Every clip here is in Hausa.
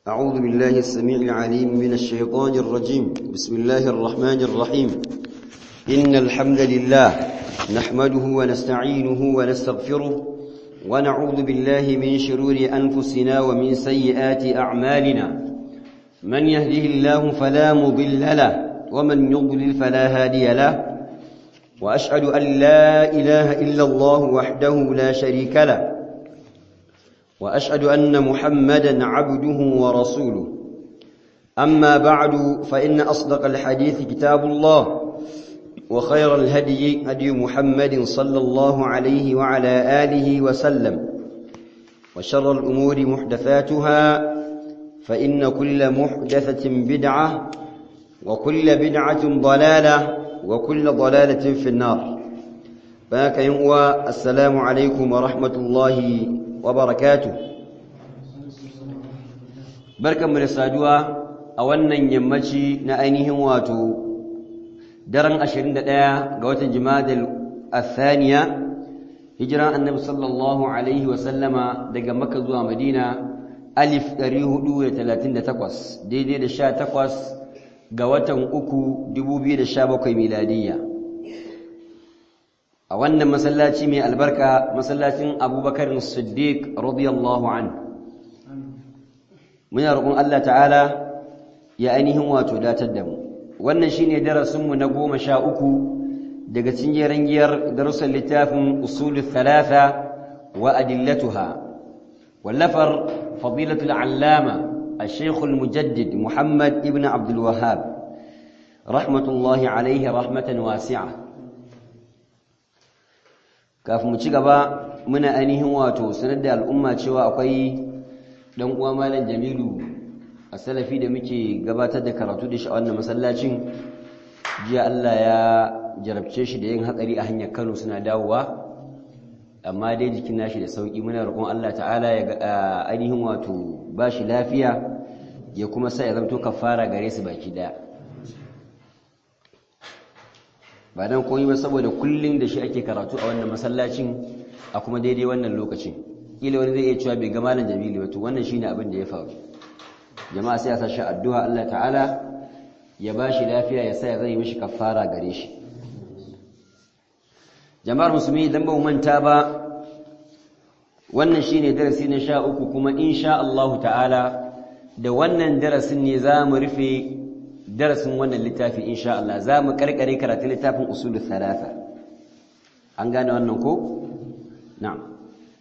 أعوذ بالله السميع العليم من الشيطان الرجيم. بسم الله الرحمن الرحيم. إن الحمد لله نحمده ونستعينه ونستغفره ونعوذ بالله من شرور أنفسنا ومن سيئات أعمالنا. من يهده الله فلا مضل له ومن يضلل فلا هادي له، وأشهد أن لا إله إلا الله وحده لا شريك له، وأشهد أن محمدًا عبده ورسوله. أما بعد، فإن أصدق الحديث كتاب الله، وخير الهدي هدي محمد صلى الله عليه وعلى آله وسلم، وشر الأمور محدثاتها، فإن كل محدثة بدعة، وكل بدعة ضلالة، وكل ضلالة في النار. فهك ينوى السلام عليكم ورحمة الله وبركاته. barkan mu da saduwa a wannan yammaci na ainihin wato daren 21 ga watan Jumadal Athaniya, hijiran Annabi sallallahu alaihi wa sallama daga Makka zuwa Madina 1438, daidai da 18 ga watan 3 2017 miladiyya. A wannan masallaci mai albarka, masallacin Abubakar Siddiq radiyallahu anhu, muna roƙon Allah ta'ala ya ainihin wato datar da mu. Wannan shine darasinmu na 13 daga cikin jerangiyar darussan littafin usulul thalatha wa adillatuha, wallafar fadilatul allama al-shaykh al-mujaddid Muhammad ibn Abdul Wahhab rahmatullahi alayhi rahmatan wasi'a. Kafin mu ci gaba, muna ainihin wato sanar da al'umma cewa akwai dan uwa Malam Jamilu a salafi da muke gabatar da karatu da shi a wannan masallacin. Jiya Allah ya jarabce shi da yin hatsari a hanyar Kano suna dawowa, amma dai jikin nashi da sauki. Muna roƙon Allah ta'ala ya ainihin wato ba shi lafiya, ya kuma sa ya zanto kafara gare su baki daya. Ba dan komai ba saboda kullun da shi ake karatu a wannan masallacin a kuma daidai wannan lokacin. Kila wani zai iya cewa bai ga Malam Jamilu ba, to wannan shine abin da ya faru. Jama'a sai ya sa shi addu'a Allah ta'ala ya bashi lafiya, ya sa ya zai mishi kafara gare shi. Jama'ar musulmi, dan ba mu manta ba, wannan shine darasi na 13, kuma insha Allah ta'ala da wannan darasin ne za mu rufe darasin wannan littafi insha Allah. Za mu karkare karatun littafin usulul thalatha. An gane wannan ko? Na'am.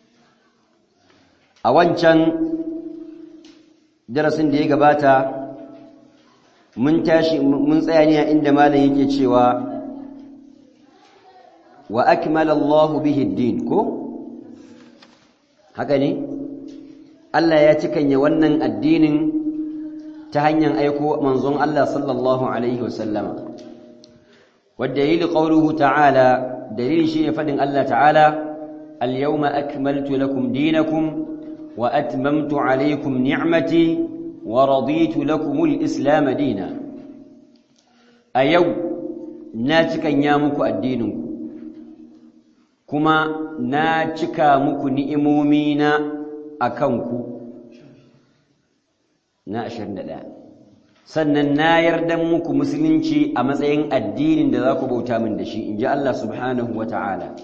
A wancan darasin da ya gabata mun tsaya ne a inda malam yake cewa wa akmala Allah bihi ad-din, ko haka ne? Allah ya cikanya wannan addinin ta hanyar aiko manzon Allah sallallahu alaihi wasallama. Wa dalil qawluhu ta'ala, dalili shine fadin Allah ta'ala, al-yawma akmaltu lakum dinakum وأتممت عليكم نعمتي ورضيت لكم الإسلام دينا. أيو ناتكا نيامك الدينك، كما ناتكا مك نئمومين أكنك ناشرنا لا sannan na yarda muku musulunci a matsayin addinin da za ku bauta min da shi, in ji Allah subhanahu wa ta'ala.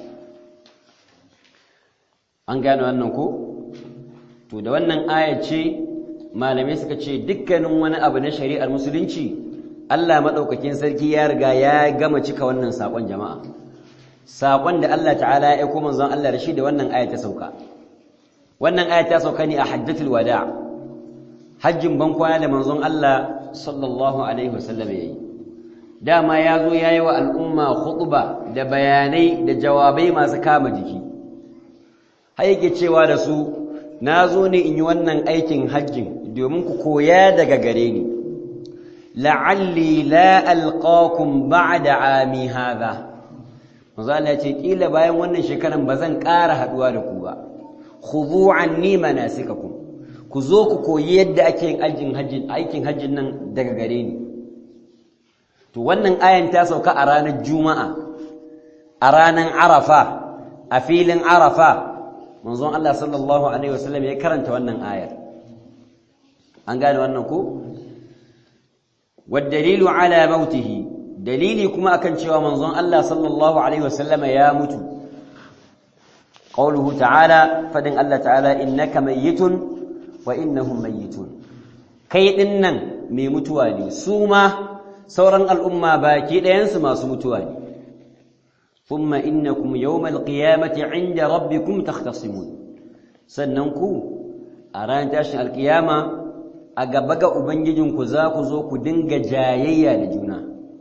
An gano wannan ko? To da wannan aya ce malamai suka ce dukkanin wani abu na shari'ar musulunci Allah madaukakin sarki ya riga ya gama cika wannan sakon jama'a. Sakon da Allah ta'ala ya aika manzon Allah da shi da wannan aya ta sauka. Wannan aya ta sauka ne a hajjatul wada', hajjin bankwana da manzon Allah sallallahu alaihi wasallam yayi. Dama ya zo yayi wa al'umma khutba da bayanai da jawabai masu kama jiki. Har yake cewa da su, na zo ne in yi wannan aikin hajjin domin ku koya daga gare ni. La'alli la alqakum ba'da ami hadha. Manzo Allah ya ce kila bayan wannan shekaran bazan ƙara haduwa da ku ba. Khudhu anni manasikakum. Ku zo ku koyi yadda ake yin aikin hajjin nan daga gare ni. To wannan ayan ta sauka a ranar Juma'a, a ranar Arafa, a filin Arafa. Manzon Allah sallallahu alaihi wasallam ya karanta wannan ayar. an gane wannan ko والدليل على موته دليلي كما أكن شوى منظن الله صلى الله عليه وسلم يا مت قوله تعالى فدن الله تعالى إنك ميت وإنهم ميتون كي إنن ميمتواني سوما سورا الأمة باكي لينسما سمتواني ثم إنكم يوم القيامة عند ربكم تختصمون سننكو أران تاشن القيامة a gaba ga Ubangijinku za ku zo ku dinga jayayya da juna.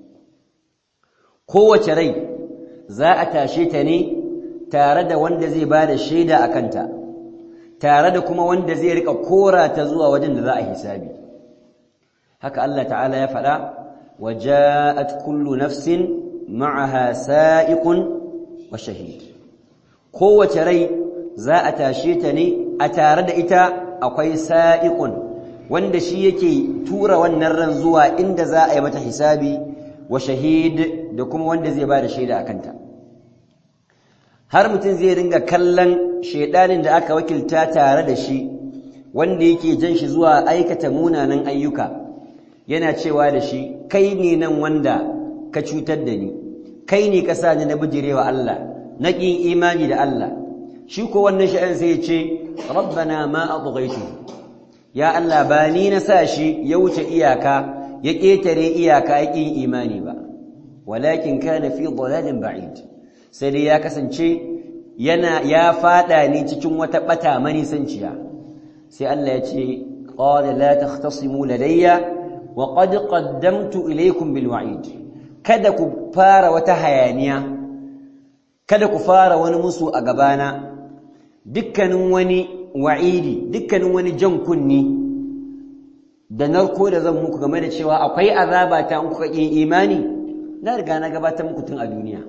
Kowace rai za a tashe ta ne tare da wanda zai ba da shaida a kanta, tare da kuma wanda zai rika kora ta zuwa wajen da za a hisabi. Haka Allah ta'ala ya faɗa, wa ja'at kullu nafsin ma'aha sa'iqun wa shahid. Kowace rai za a tashe ta ne a tare da ita akwai sa'iqun wanda shi yake tura wannan ran zuwa inda za a yi mata hisabi wa shahid da kuma wanda zai ba da shaida a kanta har mutum zai ringa kallon shaidanin da aka wakilta tare da shi wanda yake jan shi zuwa aikata munanan ayyuka yana cewa da shi kai ne nan wanda ka cutar da ni kai ne ka sa ni na bijirewa Allah na ƙin imani da Allah shi ko wannan sha'an sai ya ce rabbana ma adghaytuhu ya Allah ba ni na sa shi ya wuce iyaka ya ƙetare iyaka ya ƙin imani ba walakin kana fi dhalalin ba'id sai dai ya kasance ya fada ni cikin wata bata manisanciya sai Allah ya ce qala la takhtasimu ladayya wa qad qaddamtu ilaykum bil wa'id kada ku fara wata hayaniya kada ku fara wani musu a gabana dukkanin wani wa'idi dukkanin wani jan kunni da narko da zan muku game da cewa akwai azaba ta in kuka yin imani na riga na gabatar muku tun a duniya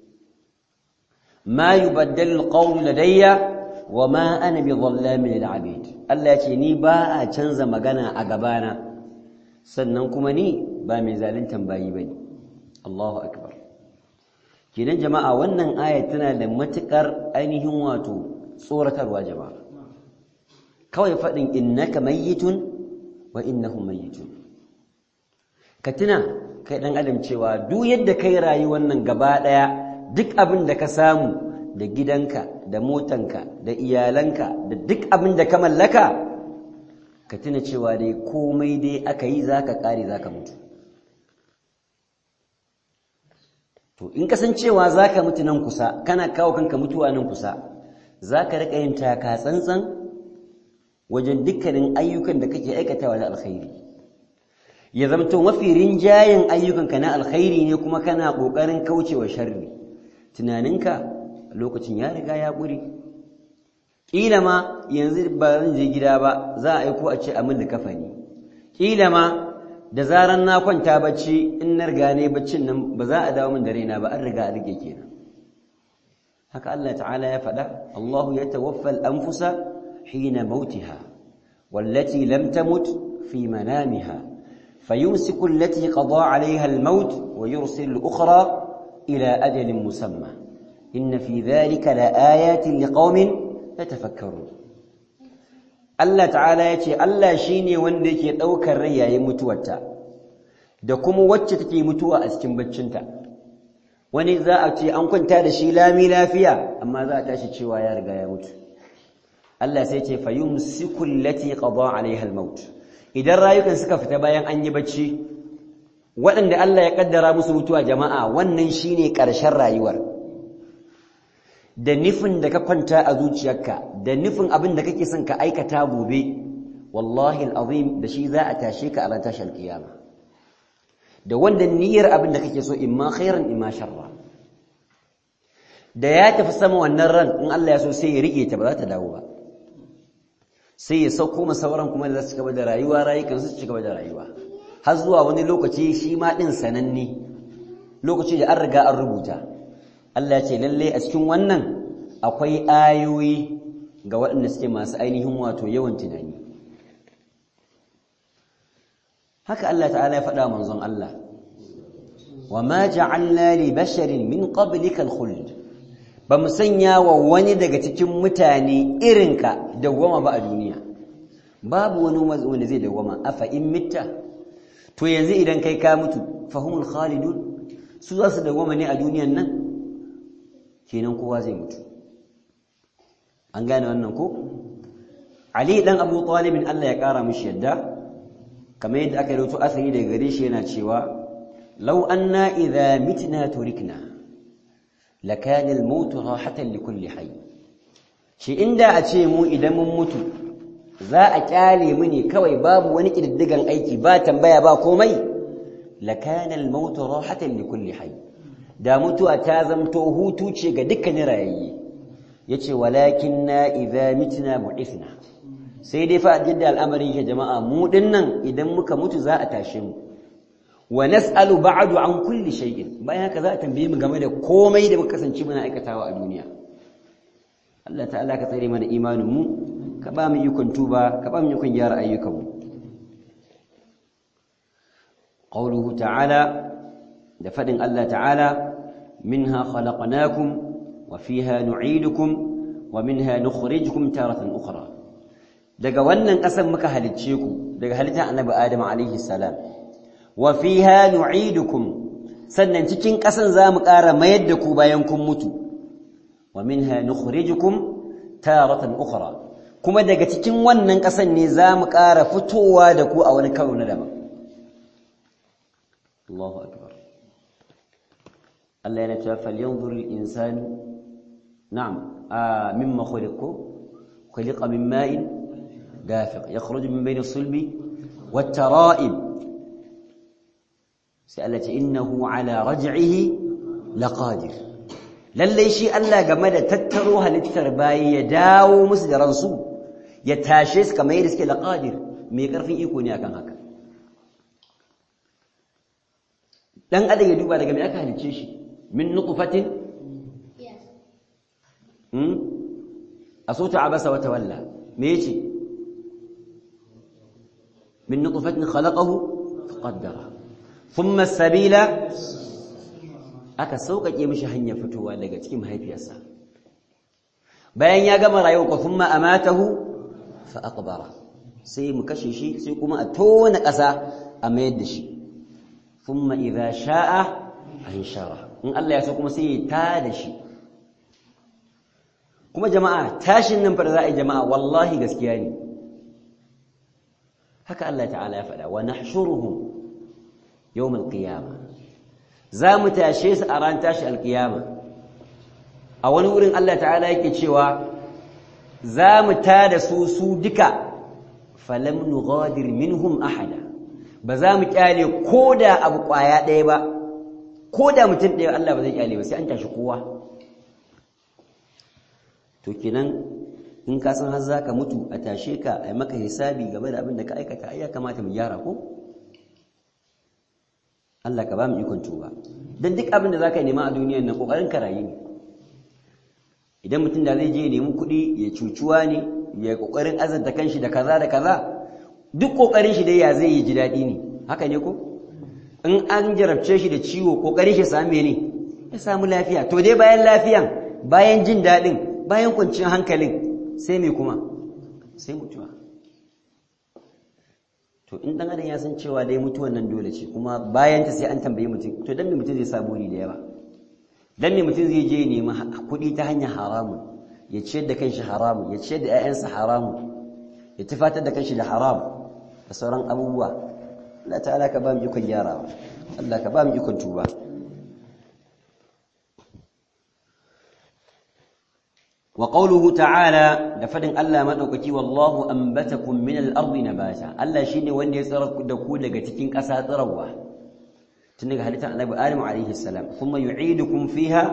ma yubaddalu alqawlu ladayya wa ma ana bidhallamin lil'abid Allah yace ni ba a canza magana a gabana sannan kuma ni ba mai zaluntan bayi bane Allahu akbar kidan jama'a wannan aya tana da matukar ainihin wato tsoratarwa jama'a kawai faɗin innaka mayyitun wa innahum mayyitun ka tuna kai ɗan adam cewa duk yadda kai rayuwar nan gaba ɗaya duk abin da ka samu da gidanka da motanka da iyalanka da duk abin da ka mallaka ka tuna cewa dai komai dai aka yi zaka ƙare zaka mutu to in kasancewa zaka mutu nan kusa kana kawo kanka mutuwa nan kusa zaka riƙa yin taka tsantsan wajen dukkanin ayyukan da kake aikatawa na alkhairi ya zamto mafi rinjayen ayyukanka na alkhairi ne kuma kana kokarin kaucewa sharri tunaninka lokacin ya riga ya ƙure kila ma yanzu ba zan je gida ba za a aiko a ce a min kafani kila ma da zaran na kwanta bacci in na riga ne baccin nan ba za a dawo min da raina ba an riga a rike kenan haka Allah ta'ala ya faɗa Allahu yatawaffa al-anfusa حين موتها والتي لم تمت في منامها فيمسك التي قضى عليها الموت ويرسل الأخرى إلى أجل مسمى إن في ذلك لآيات لقوم يتفكرون الله تعالى يتي الله شيني وندك يتوكر ريا يمتوتا da kuma wacce take mutuwa a cikin baccinta wani za a ce an kwanta da shi lami lafiya amma za a tashi cewa ya riga ya mutu Allah sai ce fayumsiku allati qada alaiha almaut idan rayukan suka fita bayan an yi bacci waɗanda Allah ya kaddara musu mutuwa jama'a wannan shine ƙarshen rayuwar da nufin da ka kwanta a zuciyarka da nufin abin da kake son ka aikata gobe wallahi alazim da shi za a tashe ka a ran tashar kiyama da wanda niyyar abin da kake so imma khairan imma sharra da ya tafi sama wannan ran in Allah ya so sai ya rike ta ba za ta dawo ba sai ya sauko ma sauran kuma da za su gaba da rayuwa rayukan su ci gaba da rayuwa har zuwa wani lokaci shi ma din sananne lokaci da an riga an rubuta Allah ya ce lalle a cikin wannan akwai ayoyi ga waɗanda suke masu ainihin wato yawan tunani haka Allah ta'ala ya faɗa manzon Allah wa ma ja'alna li basharin min qablika al-khuld ba mu sanya wa wani daga cikin mutane irinka dawwama ba a duniya babu wani wanda zai dawwama afa in mitta to yanzu idan kai ka mutu fahumul khalidun su za su dawwama ne a duniyan nan kenan kowa zai mutu an gane wannan ko Ali dan Abu Talib Allah ya kara mishi yadda kamar yadda aka rawaito asali daga gare shi yana cewa law anna idha mitna turikna lakana al-maut rahatan likulli hayy shi inda a ce mu idan mun mutu za a kyale mu ne kawai babu wani kididdigan aiki ba tambaya ba komai lakana al-maut rahatan likulli hayy da mutuwa ta zamto hutu ce ga dukkanin rayayye yace walakinna idha mitna bu'ithna sai dai fa jidda al'amari ke jama'a mu dinnan idan muka mutu za a tashe mu wa nas'alu ba'du an kulli shay'in bayan haka za a tambaye mu game da komai da muka kasance muna aikatawa a duniya Allah ta'ala ka tsare mana imanin mu ka ba mu ikon tuba ka ba mu ikon gyara ayyukan mu qawluhu ta'ala da fadin Allah ta'ala minha khalaqnakum wa fiha nu'idukum wa minha nukhrijukum taratan ukhra daga wannan ƙasar muka halicce ku daga halittar annabi Adam alaihi salam wa fiha nu'idukum sannan cikin ƙasan zamu ƙara mayar da ku bayan kun mutu wa minha nukhrijukum taratan ukhra kuma daga cikin wannan ƙasan ne zamu ƙara fitowa da ku a wani karo na daban Allahu akbar Allah yana cewa falyanzur al-insanu na'am mimma khuliqa min ma'in دافق يخرج من بين الصلب والترائب سألت إنه على رجعه لقادر للي شيء الله جمد تتروها للترباية يداو مسجد رنسو يتاشيس كما يرسك لقادر ميقر في إيكوني أكام هكا لن أدى يدوب على جميع أكام هالتشيشي من نطفة أصوت عبس وتولى ميشي من نطفة خلقه فقدره ثم السبيل aka sauƙaƙe mishi hanyar fitowa daga cikin mahaifiyarsa bayan ya gama rayuwa ko thumma amatahu fa aqbara sai mu kashe shi sai kuma a tona ƙasa a mayar da shi thumma idza sha'a anshara in Allah ya so kuma sai ya tada shi kuma jama'a tashin nan fa da za a yi jama'a wallahi gaskiya ne haka Allah ta'ala ya faɗa wa nahshuruhum yawm al-qiyamah za mu tashe su a ran tashi al-qiyama a wani wurin Allah ta'ala yake cewa za mu tada su duka falam nughadir minhum ahada ba za mu kyale koda abu kwaya ɗaya ba koda mutum ɗaya Allah ba zai kyale ba sai an tashi kowa to kenan in ka san har zaka mutu a tashe ka ai maka hisabi game da abin da ka aikata ai ya kamata mu gyara ko Allah ka ba mu ikon tuba dan duk abin da zaka nema a duniyar nan kokarin ka rayu ne idan mutum da zai je nemi kuɗi ya cucuwa ne ya kokarin azanta kanshi da kaza da kaza duk kokarin shi dai ya zai yi ji dadi ne haka ne ko in an jarabce shi da ciwo kokarin shi same ne ya samu lafiya to dai bayan lafiyan bayan jin dadin bayan kwanciyar hankalin sai me kuma sai mutuwa to in dan adam ya san cewa dai mutuwan nan dole ce kuma bayan ta sai an tambaye mutum to dan me mutum zai saburi da yawa dan me mutum zai je nemi kuɗi ta hanyar haramun ya ciyar da kanshi haramun ya ciyar da ƴaƴansa haramun ya tafatar da kanshi da haram da sauran abubuwa Allah ta'ala ka ba mu ikon gyarawa Allah ka ba mu ikon tuba وقوله تعالى لفدن الله مدوكي والله انبتكم من الارض نباتا الله shine wanda ya tsara da ku daga cikin ƙasa tsarawa tun daga halittar Annabi Adam alayhi salam thumma yu'idukum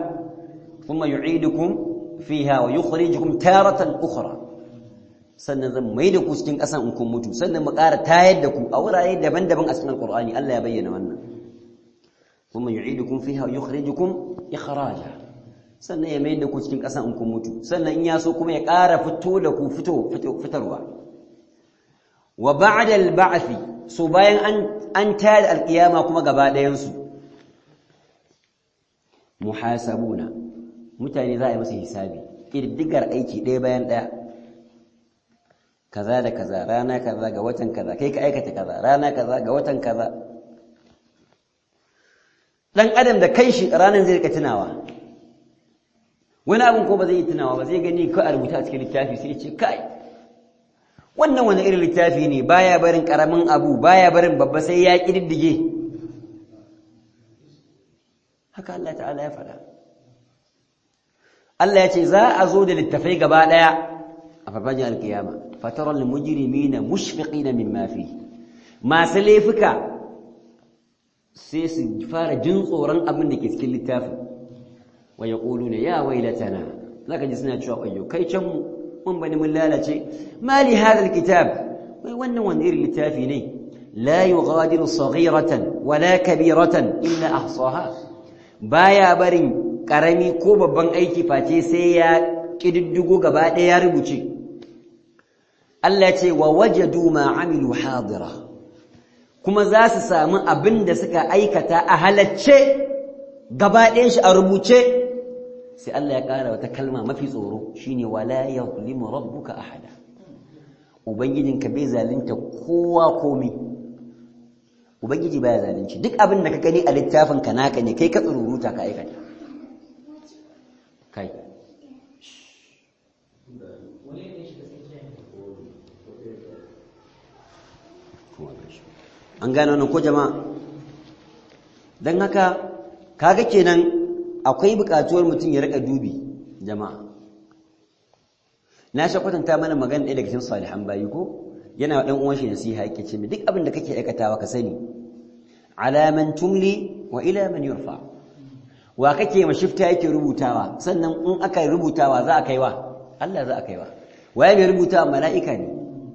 fiha wa yukhrijukum taratan ukhra sannan zan maida ku cikin ƙasan in kun mutu sannan mu ƙara tayar da ku a wurare daban-daban a cikin Al-Qur'ani Allah ya bayyana wannan thumma yu'idukum fiha wa yukhrijukum ikhraja sannan ya mai da ku cikin ƙasa in kun mutu sannan in ya so kuma ya ƙara fito da ku fitarwa wa ba'da al-ba'thi so bayan an tada al-qiyama kuma gaba ɗayan su muhasabuna mutane za a yi masa hisabi ƙididdigar aiki ɗaya bayan ɗaya kaza da kaza rana kaza ga watan kaza kai ka aikata kaza rana kaza ga watan kaza dan adam da kanshi ranan zai rika tunawa wani abin ko ba zai yi tunawa ba zai gani ko a rubuta a cikin littafi sai ya ce kai wannan wani irin littafi ne baya barin karamin abu baya barin babba sai ya kididdige haka Allah ta'ala ya faɗa Allah ya ce za a zo da littafai gaba daya a farfajin alkiyama fatara almujrimina mushfiqina mimma fi masu laifuka sai su fara jin tsoron abin da ke cikin littafin wa yaquluna ya wailatana zaka ji suna cewa ayyo kai can mu mun bani mun lalace mali hadha alkitab wai wannan wani irin littafi ne la yughadiru saghiratan wala kabiratan illa ahsaha baya barin karami ko babban aiki face sai ya kididdigo gaba ɗaya ya rubuce Allah ya ce wa wajadu ma amilu hadira kuma za su samu abin da suka aikata a halacce gaba ɗayan shi a rubuce sai Allah ya ƙara wata kalma mafi tsoro shine wala yuzlimu rabbuka ahada ubangijinka bai zalunta kowa komai ubangiji baya zalunci duk abin da ka gani a littafin ka naka ne kai ka tsururuta ka aikata kai an gano nan ko jama'a dan haka kaga kenan akwai buƙatuwar mutum ya rika dubi jama'a na sha kwatanta mana magana ɗaya daga cikin salihan bayi ko yana dan uwan shi nasiha yake ce duk abin da kake aikatawa ka sani ala man tumli wa ila man yurfa wa kake mashifta yake rubutawa sannan in aka rubutawa za a kaiwa Allah za a kaiwa waye mai rubutawa mala'ika ne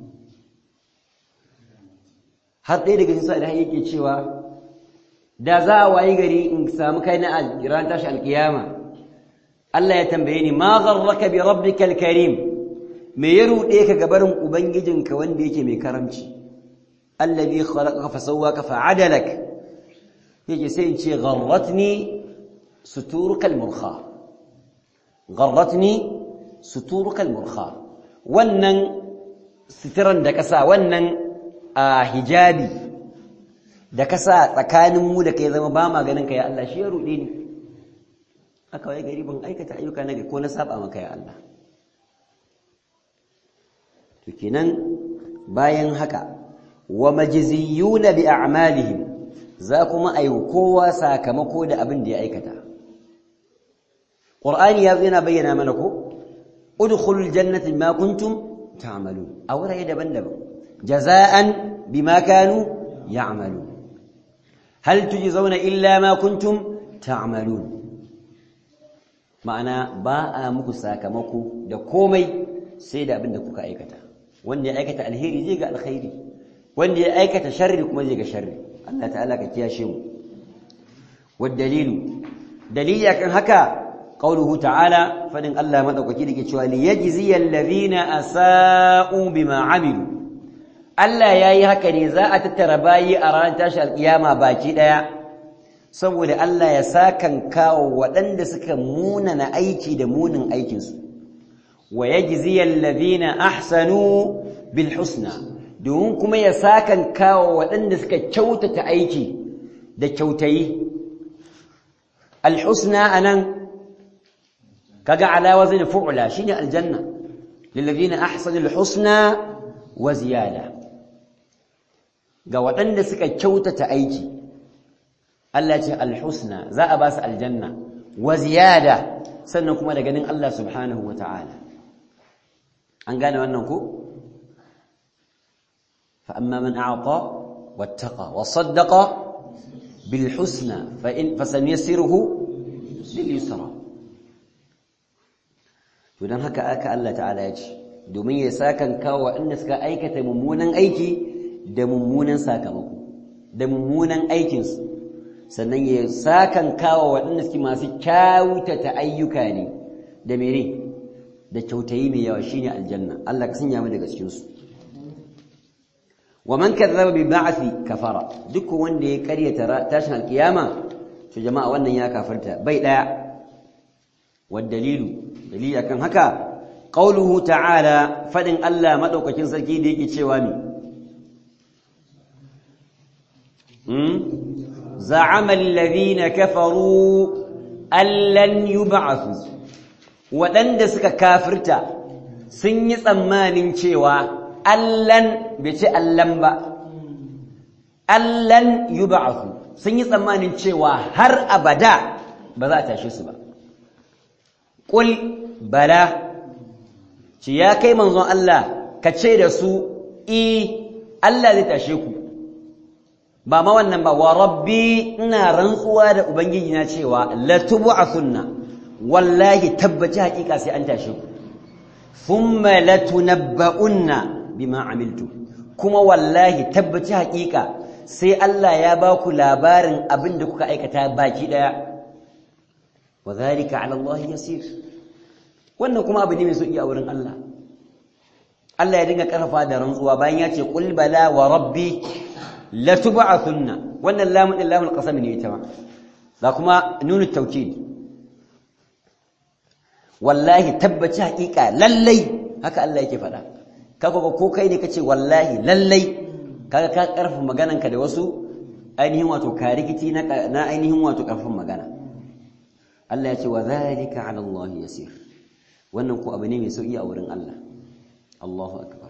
har ɗaya daga cikin salihan yake cewa da za a wayi gari in samu kaina a ran tashi alkiyama Allah ya tambaye ni ma gharraka bi rabbikal karim me ya rude ka gabarin ubangijinka wanda yake mai karamci alladhi khalaqaka fa sawwaka fa adalak yake sai in ce gharratni suturuka almurkha gharratni suturuka almurkha wannan sitiran da kasa wannan hijabi da kasa tsakanin mu da kai zama ba ma ganin ka ya Allah shi ya rude ni aka wai gari ban aikata ayyuka na ko na saba maka ya Allah to kenan bayan haka wa majziyuna bi a'malihim za kuma ayu kowa sakamako da abin da ya aikata qur'ani ya yana bayyana mana ko udkhulul jannata bima kuntum ta'malun awrai daban-daban jazaan bima kanu ya'malun hal tujzauna illa ma kuntum ta'malun ma'ana ba a muku sakamako da komai sai da abin da kuka aikata wanda ya aikata alheri zai ga alkhairi wanda ya aikata sharri kuma zai ga sharri Allah ta'ala ka kiyashe mu wadalilu dalili akan haka qauluhu ta'ala fadin Allah madaukaki dake cewa li yajziyal ladhina asa'u bima amilu Allah yayi haka ne za a tattara bayi a ranar tashi alkiyama baki daya saboda Allah ya sakan kawo waɗanda suka munana aiki da munin aikinsu wa yajziyal ladhina ahsanu bil husna domin kuma ya sakan kawo waɗanda suka kyautata aiki da kyautayi al husna anan kaga ala wazn fu'la shine aljanna lil ladhina ahsanu al husna wa ziyada ga waɗanda suka kyautata aiki Allah ce al-husna za a ba su aljanna wa ziyada sannan kuma da ganin Allah subhanahu wata'ala an gane wannan ko fa amma man a'ta wattaqa wa saddaqa bil husna fa sanyassiruhu lil yusra to dan haka aka Allah ta'ala ya ce domin ya sakan kawo waɗanda suka aikata mummunan aiki da mummunan sakamako da mummunan aikinsu sannan ya sakan kawo waɗanda suke masu kyautata ayyuka ne da mere da kyautayi mai yawa shine aljanna Allah ka sanya mu daga cikin su wa man kadzaba bi ba'thi kafara duk wanda ya karyata tashin alkiyama to jama'a wannan ya kafarta bai daya wad dalili akan haka qauluhu ta'ala fadin Allah madaukakin sarki da yake cewa mi za'ama alladhina kafaru allan yub'athu wadanda suka kafirta sun yi tsammanin cewa allan bai ce allan ba allan yub'athu sun yi tsammanin cewa har abada ba za a tashe su ba qul bala ci ya kai manzon Allah ka ce da su Allah zai tashe ku ba ma wannan ba wa rabbi ina rantsuwa da ubangiji na cewa la tub'athunna wallahi tabbaci hakika sai an tashe ku thumma latunabba'unna bima amiltu kuma wallahi tabbaci hakika sai Allah ya ba ku labarin abin da kuka aikata baki daya wa zalika ala Allah yasir wannan kuma abu ne mai sauki a wurin Allah Allah ya dinga karfafa da rantsuwa bayan ya ce qul bala wa rabbi la tub'athunna wannan lamun din lamul qasam ne ita ma da kuma nunut tawkid wallahi tabbaci hakika lallai haka Allah yake faɗa kaga ko kai ne kace wallahi lallai kaga ka karfa maganarka da wasu ainihin wato karikiti na ainihin wato karfin magana Allah ya ce wa zalika ala Allah yasir wannan ko abu ne mai sauki a wurin Allah Allahu akbar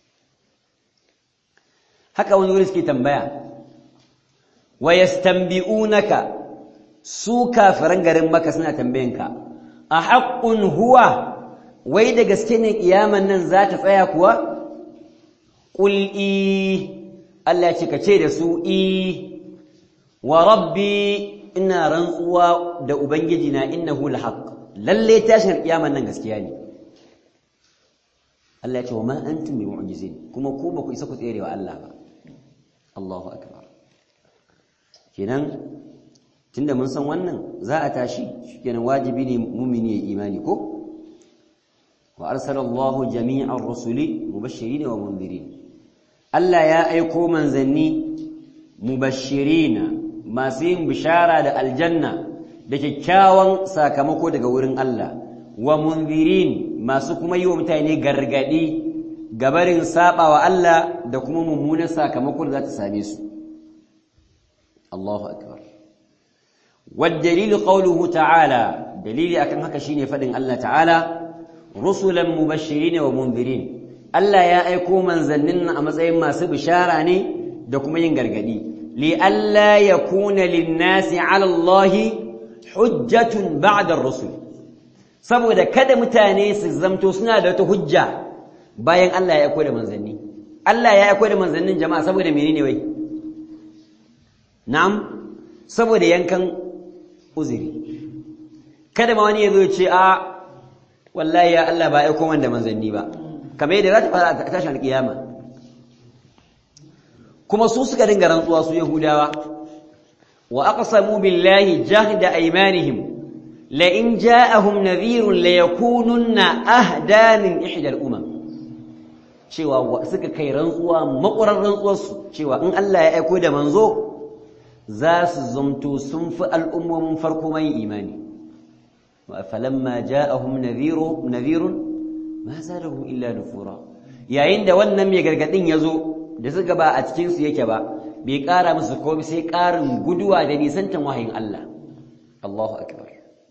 haka wani wuri suke tambaya wa yastanbi'unaka su kafiran garin Makka suna tambayanka a haqqun huwa wai da gaske ne kiyaman nan za ta tsaya kuwa qul Allah ce ka ce da su wa rabbi ina rantsuwa da ubangiji na innahu lahaq lalle tashin kiyaman nan gaskiya ne Allah ya ce wa ma antum bimu'jizin kuma ku ba ku isa ku tsere wa Allah ba Allahu akbar kenan tunda mun san wannan za a tashi kenan wajibi ne mu'mini ya imani ko wa arsalallahu jami'ar rusuli mubashirin wa mundirin Allah ya aiko manzanni mubashirina masu yin bishara da aljanna da kyakkyawan sakamako daga wurin Allah wa mundirin masu kuma yi wa mutane gargadi gabarin sabawa Allah da kuma mummunan sakamako da za ta same su Allahu akbar والدليل قوله تعالى دليل akan haka shine fadin Allah ta'ala rusulan mubashirin wa mundirin Allah ya aiko manzannin a matsayin masu bishara ne da kuma yin gargadi li alla yakuna lin-nasi 'ala Allah hujjatun ba'da ar-rusul saboda kada mutane su zamto suna da wata hujja bayan Allah ya aiko da manzanni Allah ya aiko da manzannin jama'a saboda menene wai na'am saboda yankan uzuri kada ma wani yazo ya ce a wallahi ya Allah ba aiko man da manzanni ba kamar yadda za ta fara a tashin kiyama kuma su suka dinga rantsuwa su yahudawa wa aqsamu billahi jahda aymanihim la in ja'ahum nadhirun la yakununna ahda min ihda al-umam cewa suka kai rantsuwa makurar rantsuwar su cewa in Allah ya aiko da manzo za su zamto sun fi al'ummomin farko mai imani falamma ja'ahum nadhirun ma zadahum illa nufura yayin da wannan mai gargadin yazo da suka ba a cikin su yake ba bai ƙara musu komai sai ƙarin guduwa da nisantan wahayin Allah Allahu akbar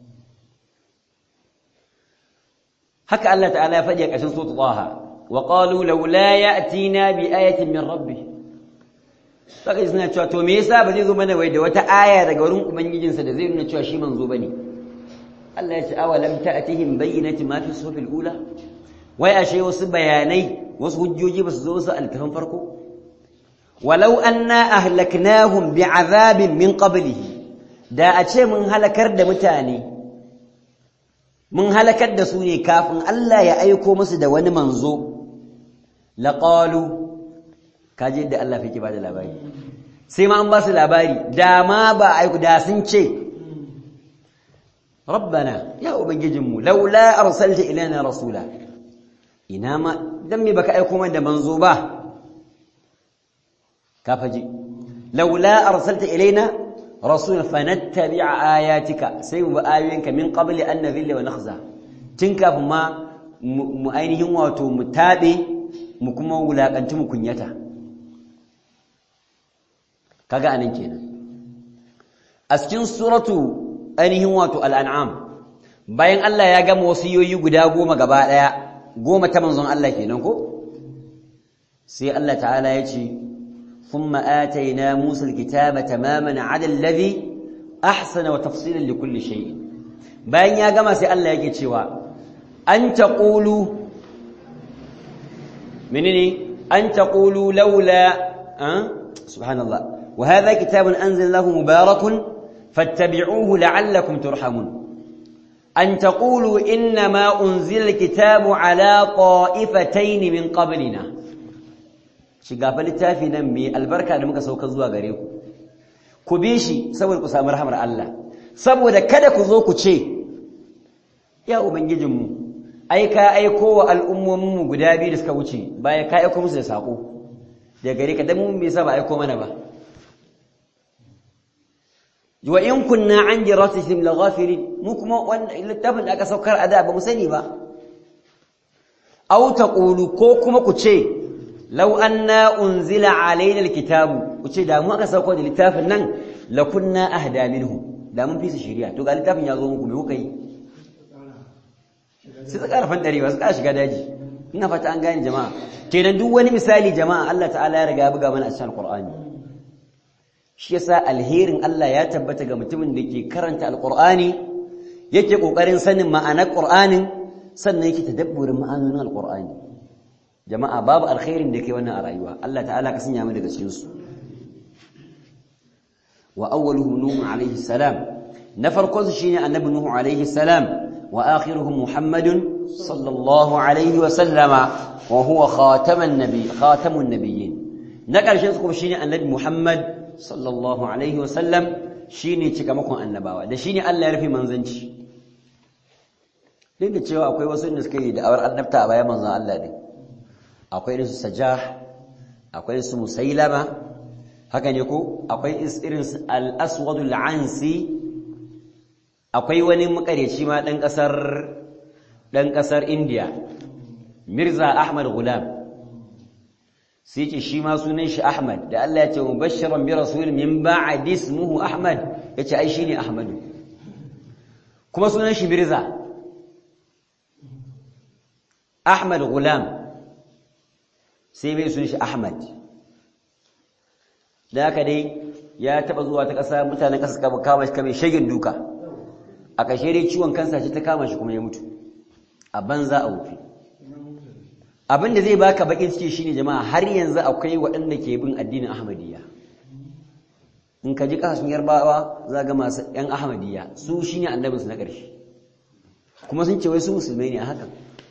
haka Allah ta'ala ya faɗi a ƙarshen suratul Taha wa qalu laula ya'tina bi ayatin min rabbih saka suna cewa to me yasa ba zai zo mana wai da wata aya daga wurin ubangijinsa da zai nuna cewa shi manzo bane Allah ya ce awalam ta'tihim bayyinatu ma fi suhufil ula wai ashe wasu bayanai wasu hujjoji ba su zo su altafan farko walau anna ahlaknahum bi'adhabin min qablihi da a ce mun halakar da mutane mun halakar da su ne kafin Allah ya aiko musu da wani manzo laqalu kaje da Allah fike ba da labari sai ma an ba su labari da ma ba aiku da sun ce rabbana ya ubangijinmu laula arsalta ilaina rasula ina ma dan me baka aiko mana da manzo ba ka faji laula arsalta ilaina rasula fanattabi'a ayatika sai mu ayoyinka min qabli an nadhilla wa nakhza tun kafin ma mu ainihin wato mu tabe mu kuma wulakanci mu kunyata kaga anan kenan a cikin suratu ainihin wato al-an'am bayan Allah ya gama wasiyoyi guda 10 gaba daya 10 ta manzon Allah kenan ko sai Allah ta'ala ya ce thumma atayna Musa al-kitaba tamaman 'ala alladhi ahsana wa tafsilan li kulli shay bayan ya gama sai Allah yake cewa an taqulu menene an taqulu laula subhanallah wa hadha kitabun anzalallahu mubarakun fattabi'uhu la'allakum turhamun an taqulu inma unzila al-kitabu 'ala ta'ifatayn min qablina shiga fa littafi nan mai albarka da muka sauka zuwa gare ku bi shi saboda ku samu rahmar Allah saboda kada ku zo ku ce ya ubangijinmu ai ka aiko wa al'ummomin mu guda biyu da suka wuce baya ka aiko musu da sako da gare ka dan mun bai sa ba aiko mana ba wa in kunna an diratihim laghafirin mu kuma wannan littafin da aka saukar a da ba mu sani ba aw taqulu ko kuma ku ce law anna unzila alaina alkitabu ku ce da mu aka sauko da littafin nan lakunna ahda minhu da mun fi su shari'a to ga littafin ya zo muku me kuka yi sai ta ƙara fandare ba su ƙara shiga daji ina fata an gane jama'a kenan duk wani misali jama'a Allah ta'ala ya riga ya buga mana a cikin alqur'ani shi yasa alherin Allah ya tabbata ga mutumin da ke karanta alqur'ani yake kokarin sanin ma'anar qur'anin sannan yake tadabburin ma'anonin alqur'ani jama'a babu alkhairin da ke wannan a rayuwa Allah ta'ala ka sanya mu daga cikin su wa awwaluhum nuh alayhi salam na farkon su shine annabi nuh alayhi salam وآخرهم محمد صلى الله عليه وسلم وهو خاتم النبيين نقل شيء شيني النبي محمد صلى الله عليه وسلم شيني cikamakon annabawa da shine Allah ya rufe manzanci duk da cewa akwai wasu da suka yi da'awar annabta a bayan manzon Allah ne akwai irin su Sajah akwai su Musailama haka ne ko akwai irin su al-Aswad al-Ansi akwai wani makareci ma dan kasar India Mirza Ahmad Ghulam sai ce shi ma sunan shi Ahmad da Allah ya ce mubashiran bi rasul min ba'd ismuhu Ahmad yace ai shine Ahmad kuma sunan shi Mirza Ahmad Ghulam sai bai sunan shi Ahmad da haka dai ya taba zuwa ta kasa mutanen kasa kama shi kamar shegin duka a ƙashe dai ciwon kansa ce ta kama shi kuma ya mutu a banza a wufi abin da zai baka bakin ciki shine jama'a har yanzu akwai waɗanda ke bin addinin Ahmadiyya in ka ji kasashen Yarbawa za ga masu ƴan Ahmadiyya su shine annabin su na ƙarshe kuma sun ce wai su musulmai ne a hakan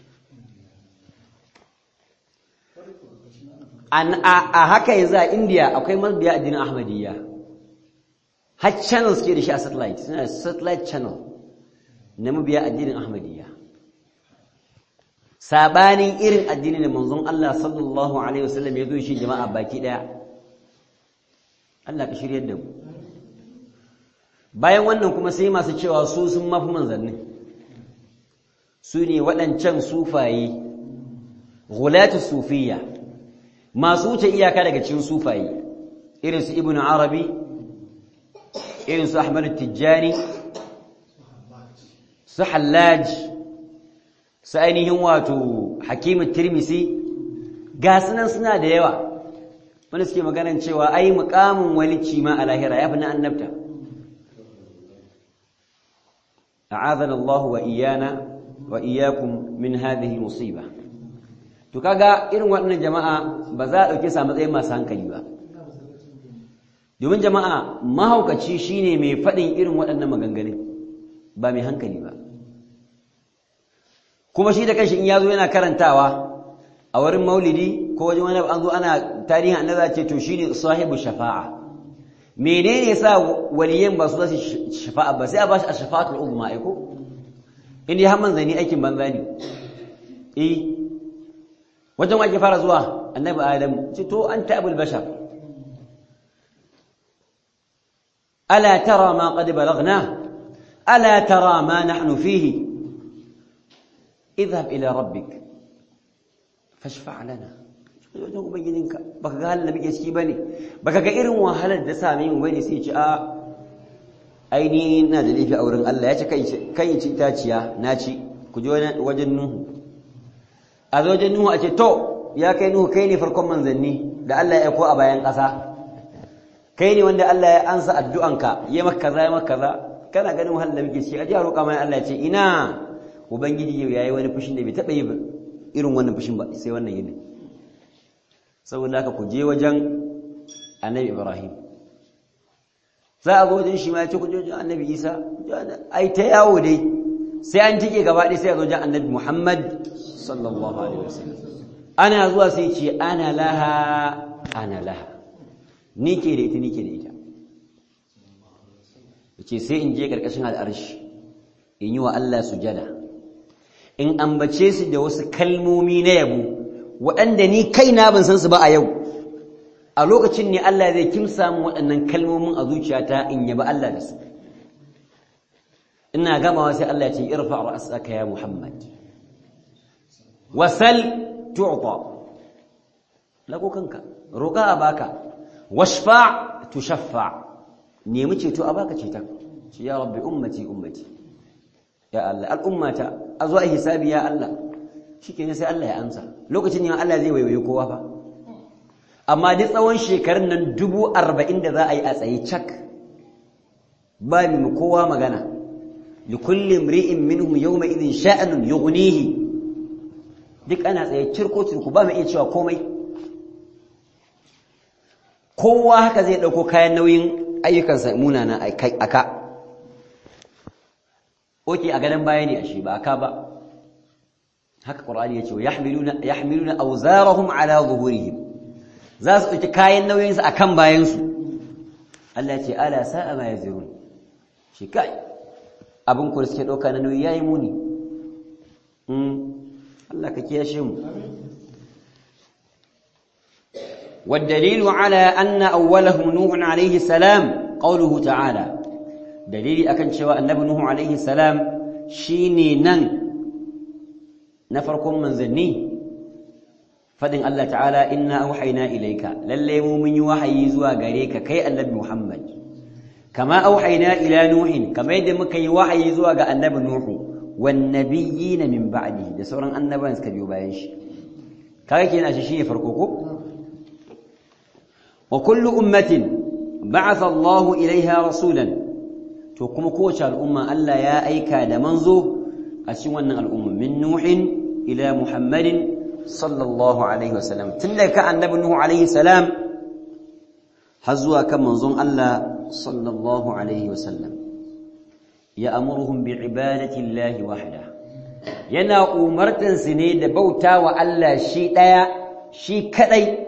a haka yanzu a India akwai mabiya addinin Ahmadiyya har channels ke da shi a satellite suna satellite channel na mabiya addinin Ahmadiyya sabanin irin addinin da manzon Allah sallallahu alaihi wasallam ya zo shi jama'a baki daya Allah ka shiryar da mu bayan wannan kuma sai masu cewa su sun mafi manzanni su ne waɗancan sufaye ghulatu sufiyya masu wuce iyaka daga cikin sufaye irin su Ibn Arabi irin su Ahmad Tijjani su Hallaj su ainihin wato Hakim Tirmisi ga sunan suna da yawa wanda suke maganan cewa ai muqamin walici ma a lahira yafi na annabta a'adana Allah wa iyana wa iyyakum min hadhihi musiba to kaga irin waɗannan jama'a ba za a dauke su a matsayin masu hankali ba domin jama'a mahaukaci shine mai faɗin irin waɗannan maganganun ba mai hankali ba kuma shi da kanshi in yazo yana karantawa a wurin maulidi ko wajen wani an zo ana tarihin annabi ce to shine sahibu shafa'a menene yasa waliyan ba su zasu shafa'a ba sai a bashi ash-shafa'atul uzma ai ko indai har manzani aikin banza ne wajen wake fara zuwa annabi adam ce to anta abul bashar ألا ترى ما قد بلغناه ألا ترى ما نحن فيه idhhab ila rabbik fashfa' lana wajen ubangijinka baka ga halin da muke ciki bane baka ga irin wahalar da same mu bane sai ce a aini ina da laifi a wurin Allah ya ce kai ci itaciya na ci ku je wajen Nuhu a zo wajen Nuhu a ce to ya kai Nuhu kai ne farkon manzanni da Allah ya aiko a bayan ƙasa kai ne wanda Allah ya ansa addu'anka ya maka kaza ya maka kaza kana ganin wahalar da muke ciki a ji a roƙa mai Allah ya ce ina ubangiji yau yayi wani fushin da bai taɓa yi irin wannan fushin ba sai wannan yini saboda haka ku je wajen annabi Ibrahim za a zo wajen shi ma ya ce ku je wajen annabi Isa ai ta yawo dai sai an tike gaba ɗaya sai a zo wajen annabi Muhammad sallallahu alaihi wasallam ana zuwa sai ce ana laha ni ke da ita yace sai in je karkashin al'arshi in yi wa Allah sujada in ambace su da wasu kalmomi na yabo waɗanda ni kaina ban san su ba a yau a lokacin ne Allah zai kimsa mu waɗannan kalmomin a zuciyata in yaba Allah da su ina gamawa sai Allah ya ce irfa ra'saka ya Muhammad wasal tu'ta lago kanka roƙa a baka washfa tushaffa nemi ceto a baka ceton shi ya rabbi ummati ya Allah al'ummata a zuwa hisabi ya Allah shikenan sai Allah ya amsa lokacin ne Allah zai waiwaye kowa fa amma duk tsawon shekarun nan 40,000 da za a yi a tsaye cak ba mu kowa magana li kulli imri'in minhum yawma idhin sha'nun yughnihi duk ana tsaye cirko ba mu iya cewa komai kowa haka zai dauko kayan nauyin ayyukansa munana aka oke a gadan baya ne ashe ba aka ba haka qur'ani yace yahmiluna awzarahum ala zuhurihim za su dauki kayan nauyinsu akan bayansu Allah yace ala sa'a ma yazirun shi kai abin ku suke dauka na nauyi yayi muni Allah ka kiyashe mu والدليل على أن أولهم نوح عليه السلام قوله تعالى دليل أكن شواء النبي نوح عليه السلام شيني نن نفركم من ذني فدن الله تعالى إنا أوحينا إليك للي مؤمن وحي زوا غريك كي النبي محمد كما أوحينا إلى نوح كما يدمك وحي زوا النبي نوح والنبيين من بعده ده سورة النبي نسكبيو بايش كاي كينا شيء فرقوكو وكل أمة بعث الله إليها رسولا to kuma kowace al'umma Allah ya aika da manzo a cikin wannan al'umma min nuhin ila muhammadin sallallahu alaihi wasallam tunda ka annabi nuhu alaihi salam har zuwa kan manzon Allah sallallahu alaihi wasallam ya amuruhum bi ibadati llahi wahda yana umartan su ne da bauta wa Allah shi daya shi kadai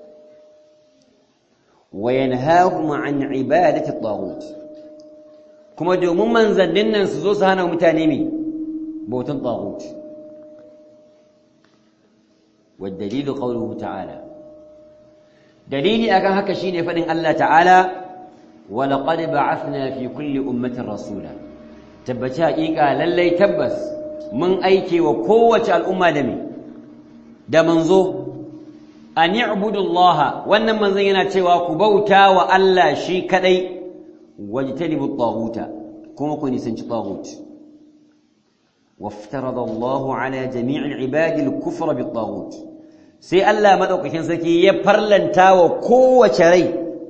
wa yanhahum an ibadati at-taghut kuma domin manzannin nan su zo su hana mutane mi bautan taghut والدليل قوله تعالى دليلي akan haka shine fadin Allah ta'ala ولقد بعثنا في كل أمة رسولا tabbaci haƙiƙa lallai tabbas mun aike wa kowace al'umma da manzo an i'budullaha wannan manzon yana cewa ku bauta wa Allah shi kadai wajtanibu at-taghuta kuma ku nisanci taghut waftarada Allahu ala jami'il ibadi al-kufra bit-taghut sai Allah madaukakin sarki ya farlanta wa kowace rai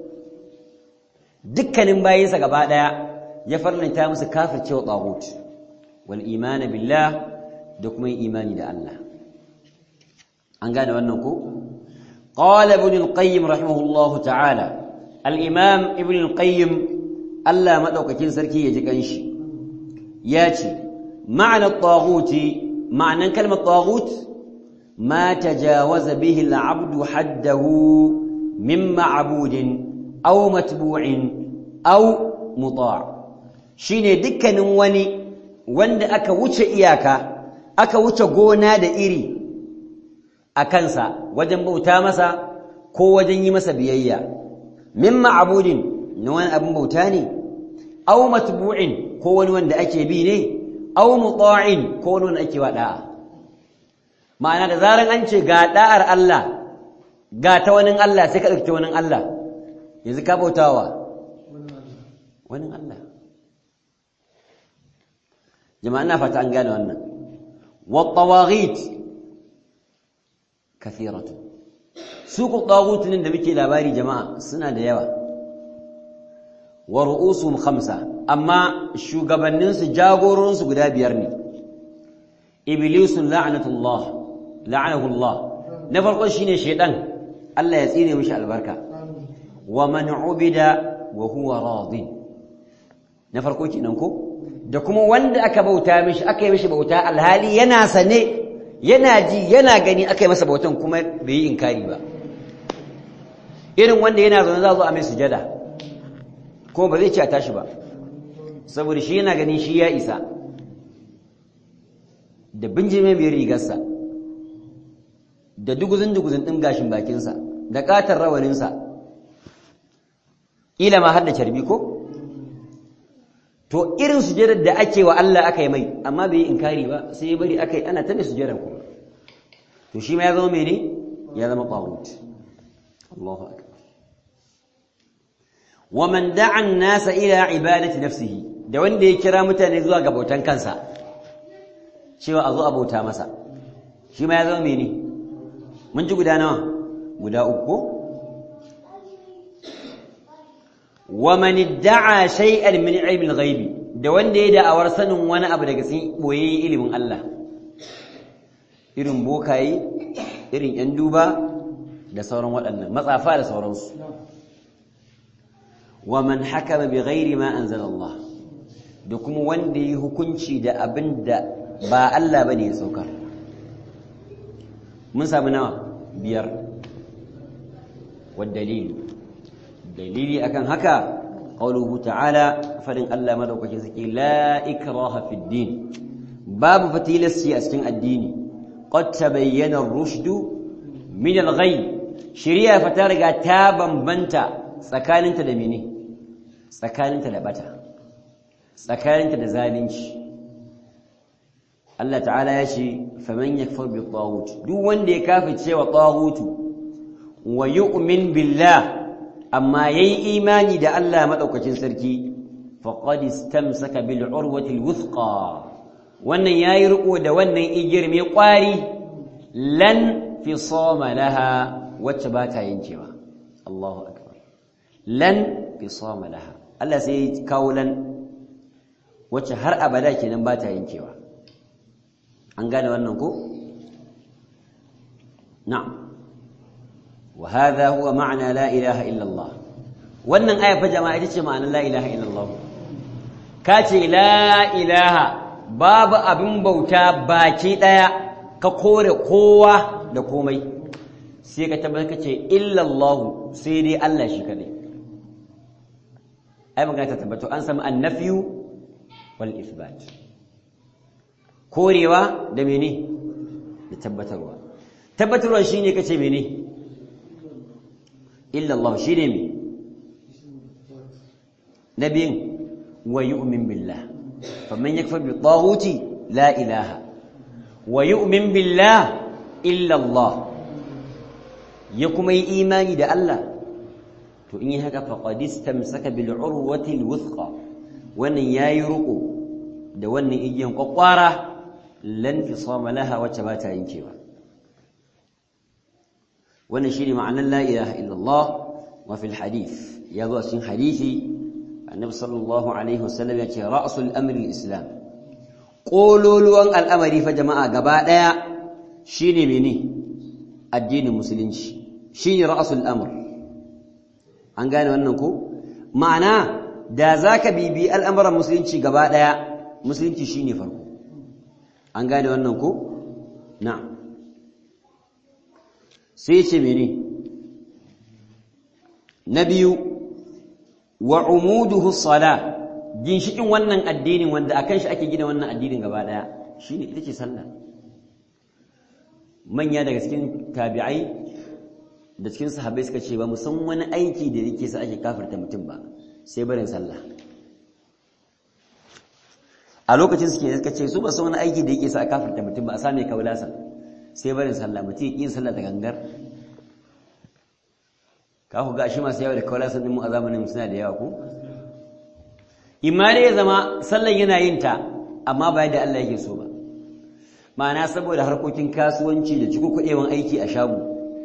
dukkanin bayinsa gaba daya ya farlanta musu kafircewa taghut wal iman billah da kuma imani da Allah an gane wannan ko qala ibn al-qayyim rahimahullahu ta'ala al-imam ibn al-qayyim Allah madaukakin sarki ya ji kanshi yace ma'ana at-taghuti ma'anan kalmar taghut ma tajawaza bihi al-'abdu haddahu min ma'budin aw matbu'in aw muta' shine dukkanin wani wanda aka wuce iyaka aka wuce gona da iri a kansa wajen bauta masa ko wajen yi masa biyayya min ma'budin na wani abin bauta ne aw matbu'in ko wani wanda ake bi ne aw muta'in ko wani wanda ake wada ma'ana da zaran an ce ga da'ar Allah ga ta wani Allah sai ka dauki wani Allah yanzu ka bautawa wani Allah jama'a ina fata an gane wannan wa tawaghit kathiratu su ku tawaghut da muke labari jama'a suna da yawa wa ru'usuhum khamsa amma shugabanninsu jagororinsu guda biyar ne iblisun la'anatullah la'anahu Allah na farko shine shedan Allah ya tsine mishi albarka wa man ubida wa huwa radin na farko kenan ko da kuma wanda aka bauta mishi aka yi mishi bauta alhali yana sane yana ji yana gani aka yi masa bautan kuma bai yi inkari ba irin wanda yana zaune za zo a mai sujada kuma ba zai ci a tashi ba saboda shi yana ganin shi ya isa da binjime mai rigarsa da duguzin ɗin gashin bakinsa da ƙatar rawaninsa ƙila ma har da carbi ko to irin sujadar da ake wa Allah aka yi mai amma bai yi inkari ba sai ya bari aka yi ana ta mai sujadar kuma to shi ma ya zama mene ya zama ƙawut Allahu akbar wa man da'a an-nasa ila ibadati nafsihi da wanda ya kira mutane zuwa ga bautan kansa cewa a zo a bauta masa shi ma ya zama mene mun ji guda nawa guda uku wa man idda'a shay'an min ilmi al-ghaib da wanda ya da'awar sanin wani abu daga cikin boyayyen ilimin Allah irin bokaye irin yan duba da sauran waɗannan matsafa da sauransu wa man hakama bi ghairi ma anzala Allah da kuma wanda yi hukunci da abinda ba Allah bane ya saukar mun samu nawa biyar wa dalili akan haka qauluhu ta'ala fadin Allah madaukakin saki la ikraha fid din babu fatilasi a cikin addini qad tabayyana ar-rushd min al-ghay shari'a fa ta riga ta bambanta tsakaninta da mene tsakaninta da bata tsakaninta da zalunci Allah ta'ala ya ce faman yakfur bi taghut duk wanda ya kafirce wa taghutu wa yu'min billah amma yayi imani da Allah madaukakin sarki faqad istamsaka bil urwati al wuthqa wannan yayi riko da wannan igiyar mai kwari lan fisama laha wacce ba ta yankewa Allahu akbar lan fisama laha Allah sai kawo lan wacce har abada kenan ba ta yankewa an gane wannan ko na'am wa hadha huwa ma'na la ilaha illa Allah wannan aya fa jama'a ita ce ma'anar la ilaha illa Allah kace la ilaha babu abin bauta baki daya ka kore kowa da komai sai ka tabbata kace illa Allah sai dai Allah shi kadai ai magana ta tabbato an samu annafiyu wal ithbat korewa da mene da tabbatarwa tabbatarwa shine kace mene illa Allah shine me nabiyin wa yu'min billah faman yakfur bi taghuti la ilaha wa yu'min billah illa Allah ya kuma yi imani da Allah to in yi haka faqad istamsaka bil urwati al wuthqa wannan yayi ruku da wannan igiyan kwakwara lan fisama laha wacce ba ta yankewa wannan shine ma'anar la ilaha illallah wa fil hadith ya zo cikin hadisi annabi sallallahu alaihi wasallam ya ce ra'sul amri al-islam qololuwan al'amari fa jama'a gaba daya shine mene addinin musulunci shine ra'sul amr an gane wannan ko ma'ana da zaka bibi al'amuran musulunci gaba daya musulunci shine farko an gane wannan ko na'am sai ce mene na biyu wa umuduhu as-salah ginshikin wannan addinin wanda akan shi ake gina wannan addinin gaba daya shine ita ce sallah manya daga cikin tabi'ai da cikin sahabbai suka ce ba mu san wani aiki da yake sa ake kafirta mutum ba sai barin sallah a lokacin suka ce su ba san wani aiki da yake sa a kafirta mutum ba a same kaulasan sai barin sallah mutum yin sallah da gangar ka ku ga shi masu yawa da kawai sun mu a zamanin suna da yawa ku imma ya zama sallan yana yin ta amma ba yadda Allah yake so ba ma'ana saboda harkokin kasuwanci da cikukuɗewan aiki a shago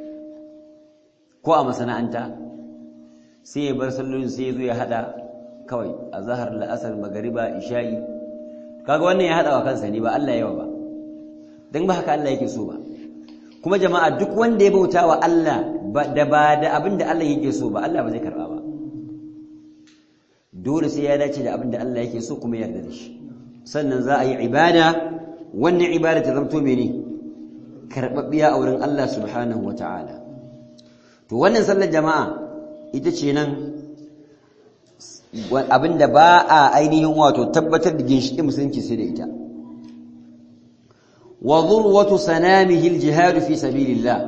ko a masana'anta sai ya bar sallolin sai ya zo ya hada kawai a zahar la'asar magariba isha'i kaga wannan ya hada wa kansa ne ba Allah yawa ba dan ba haka Allah yake so ba kuma jama'a duk wanda ya bauta wa Allah da abin da Allah yake so ba Allah ba zai karba ba dole sai ya dace da abin da Allah yake so kuma yarda da shi sannan za a yi ibada wannan ibada ta zamto mene karbabbiya a wurin Allah subhanahu wataala to wannan sallar jama'a ita ce nan abinda ba a ainihin wato tabbatar da ginshiƙin musulunci sai da ita wa dhurwatu sanamihi al-jihad fi sabilillah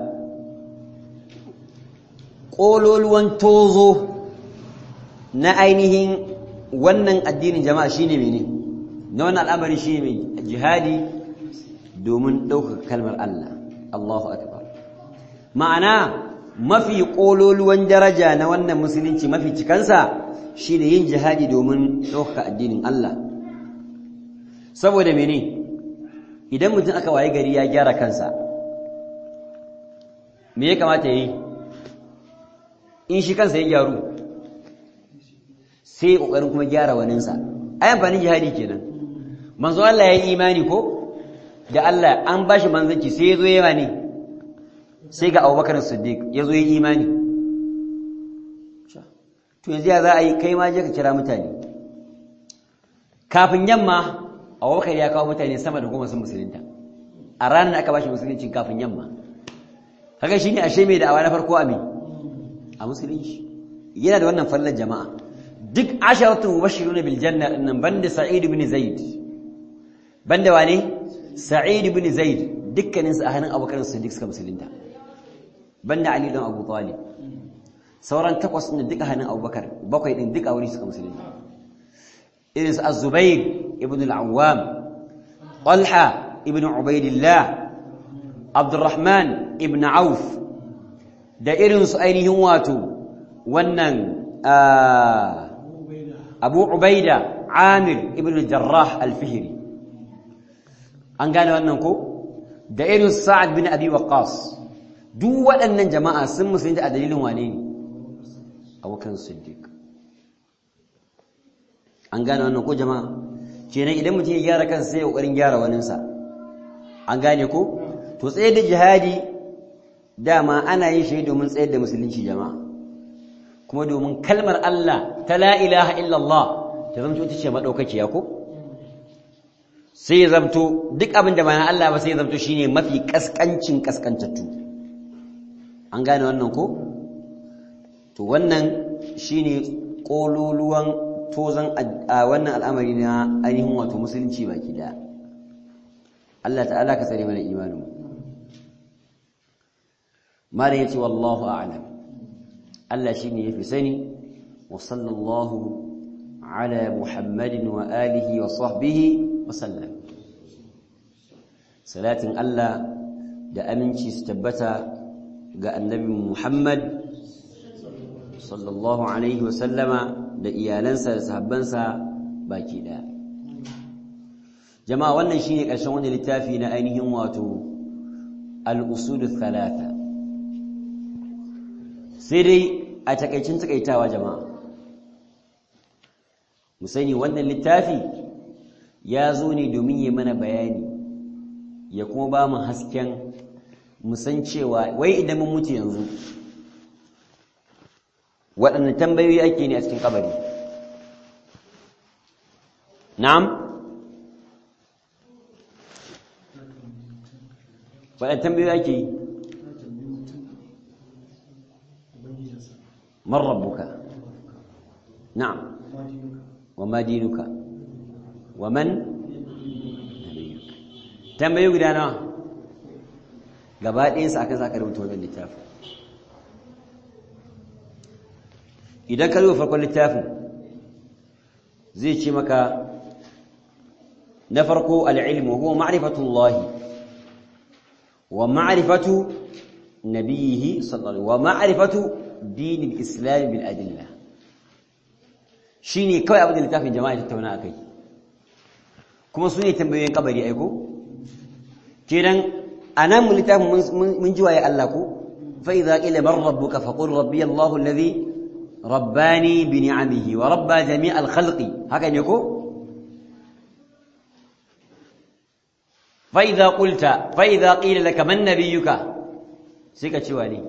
qololuwan tozo na ainihin wannan addinin jama'a shine mene na wannan al'amari shine mai jihadi domin ɗaukaka kalmar Allah Allahu akbar ma'ana mafi ƙololuwan daraja na wannan musulunci mafi cikansa shine yin jihadi domin ɗaukaka addinin Allah saboda mene idan mutum aka waye gari ya gyara kansa me ya kamata yi in shi kansa ya gyaru sai kokarin kuma gyara waninsa ai amfanin jihadi kenan manzo Allah ya yi imani ko da Allah an bashi manzanci sai ya zo yayi ne sai ga Abubakar Siddiq ya zo yayi imani to yanzu ya za a yi kai ma je ka kira mutane kafin yamma Abubakar ya kawo mutane sama da 10 sun musulunta a ranar da aka bashi musulunci kafin yamma kaga shine ashe mai da awa na farko a musulunci yana da wannan fallar jama'a duk asharatu mubashiruna bil janna nan banda Sa'id ibn Zaid banda wane Sa'id ibn Zaid dukkanin su a hannun Abubakar Siddiq suka musulunta banda Ali dan Abu Talib sauran 8 din duka hannun Abubakar 7 din duka wuri suka musulunta irin su Az-Zubair ibn al-Awwam Talha ibn Ubaydillah Abdurrahman ibn Auf da irin su ainihin wato wannan Abu Ubaida Amir ibn al-Jarrah al-Fihri an gane wannan ko da irin Sa'ad bin Abi Waqqas duk waɗannan jama'a sun musulunta a dalilin wane ne Abubakar Siddiq an gane wannan ko jama'a kenan idan mutum ya gyara kansa sai ya kokarin gyara waninsa an gane ko to tsaye da jihadi dama ana yin shi domin tsayar da musulunci jama'a kuma domin kalmar Allah ta la ilaha illallah ta zamto ita ce madaukakiya ko sai ya zamto duk abin da bayan Allah ba sai ya zamto shine mafi kaskancin kaskantattu an gane wannan ko to wannan shine kololuwan tozan a wannan al'amari na ainihin wato musulunci baki da Allah ta'ala ka sare mana imanin malam yace wallahu a'lam Allah shine yafi sani wa sallallahu ala muhammadin wa alihi wa sahbihi wa sallam salatin Allah da aminci su tabbata ga annabi Muhammad sallallahu alaihi wa sallama da iyalansa da sahabbansa baki daya jama'a wannan shine karshen wannan littafi na ainihin wato al-usul thalatha sai dai a takaicin takaitawa jama'a mu sani wannan littafi ya zo ne domin yi mana bayani ya kuma ba mu hasken mu san cewa wai idan mun mutu yanzu waɗanne tambayoyi ake ne a cikin kabari na'am waɗanne tambayoyi ake yi man rabbuka na'am wa ma dinuka wa man nabiyuka tambayoyi guda nawa gaba ɗayansa aka saka rubuta wannan littafin idan ka zo farkon littafin zai ce maka na farko al-ilmu huwa ma'rifatullah wa ma'rifatu nabiyhi sallallahu wa ma'rifatu din al-islam bil adilla shine kawai abin da littafin jama'a ya tattauna akai kuma su ne tambayoyin kabari aiko kenan anan mu littafin mun ji waye Allah ko fa idza qila man rabbuka faqul rabbi Allah alladhi rabbani bi ni'amihi wa rabba jami' al-khalqi haka ne ko fa idza qila laka man nabiyyuka sai ka ce wani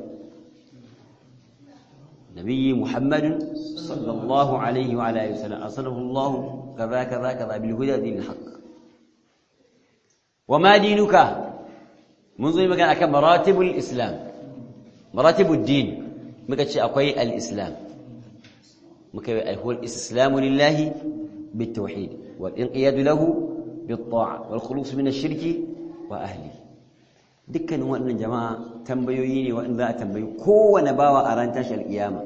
nabiyyi muhammadun sallallahu alaihi wa alihi wasallam arsalahu Allah kaza bil huda dinil haqq وما دينك منذ magana akan maratibul islam maratibud din muka ce akwai al-islam muka yi al-islamu lillahi bit-tauhid wal inqiyad lahu bit-ta'a wal khulus min ash-shirki wa ahli dukkan wannan jama'a tambayoyi ne wanda za a tambayi kowane bawa a ran tashar kiyama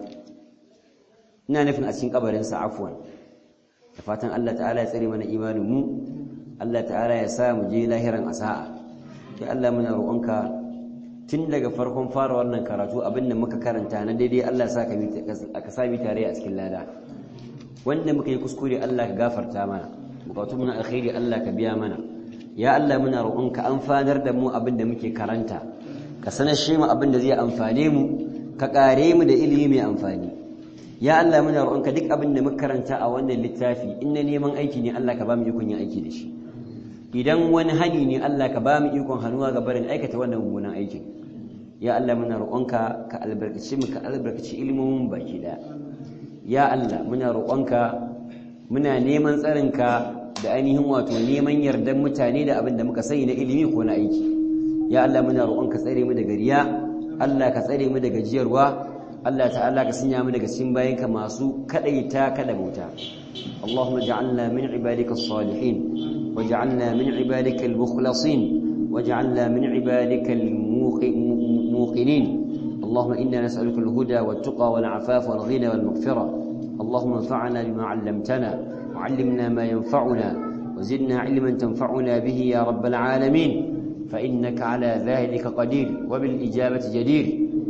ina nufin a cikin kabarin sa afwan da fatan Allah ta'ala ya tsare mana imanin mu Allah ta'ala ya sa mu je lahiran asa'a ya Allah muna roƙonka tun daga farkon fara wannan karatu abinda muka karanta na daidai Allah sa ka sami tare a cikin lada wanda muka yi kuskure Allah ka gafarta mana bukatu muna alkhairi Allah ka biya mana ya Allah muna roƙonka amfanar da mu abinda muke karanta ka sanar shi mu abinda zai amfane mu ka kare mu da ilimi mai amfani ya Allah muna roƙonka duk abinda muka karanta a wannan littafi in na neman aiki ne Allah ka ba mu ikon yin aiki da shi idan wani hani ne Allah ka ba mu ikon hannuwa ga barin aikata wannan mummunan aikin ya Allah muna roƙonka ka albarkaci mu ka albarkaci ilmin baki daya ya Allah muna roƙonka muna neman tsarinka da ainihin wato neman yardan mutane da abin da muka sani na ilimi ko na aiki ya Allah muna roƙonka tsare mu daga riya Allah ka tsare mu daga jiyarwa Allah ta'ala ka sanya mu daga cikin bayinka masu kadaita kada bauta Allahumma ja'alna min ibadika as-salihin waj'alna min ibadika al-mukhlasin waj'alna min ibadika al-muqinin Allahumma inna nas'aluka al-huda wat-tuqa wal-'afafa wal-ghina wal-maghfira Allahumma anfa'na bima 'allamtana وعلمنا ما ينفعنا وزدنا علما تنفعنا به يا رب العالمين فإنك على ذلك قدير وبالإجابة جدير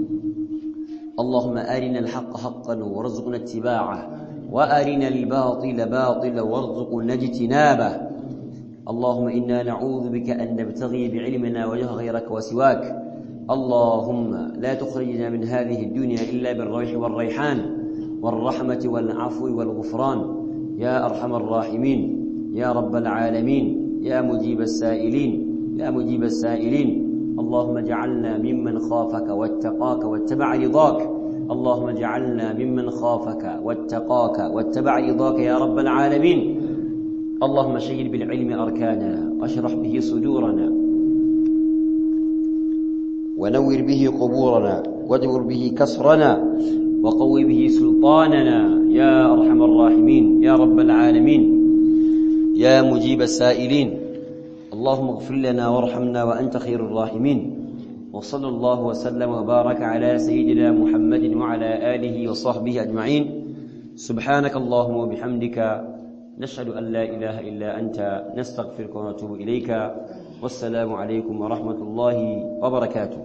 اللهم أرنا الحق حقا وارزقنا اتباعه وأرنا الباطل باطلا وارزقنا اجتنابه اللهم إنا نعوذ بك أن نبتغي بعلمنا وجه غيرك وسواك اللهم لا تخرجنا من هذه الدنيا إلا بالروح والريحان والرحمة والعفو والغفران يا أرحم الراحمين يا رب العالمين يا مجيب السائلين يا مجيب السائلين اللهم اجعلنا ممن خافك واتقاك واتبع رضاك اللهم اجعلنا ممن خافك واتقاك واتبع رضاك يا رب العالمين اللهم شهد بالعلم أركاننا واشرح به صدورنا ونور به قبورنا واجبر به كسرنا وقوي به سلطاننا يا أرحم الراحمين يا رب العالمين يا مجيب السائلين اللهم اغفر لنا وارحمنا وأنت خير الراحمين وصلى الله وسلم وبارك على سيدنا محمد وعلى آله وصحبه أجمعين سبحانك اللهم وبحمدك نشهد أن لا إله إلا أنت نستغفرك ونتوب إليك والسلام عليكم ورحمة الله وبركاته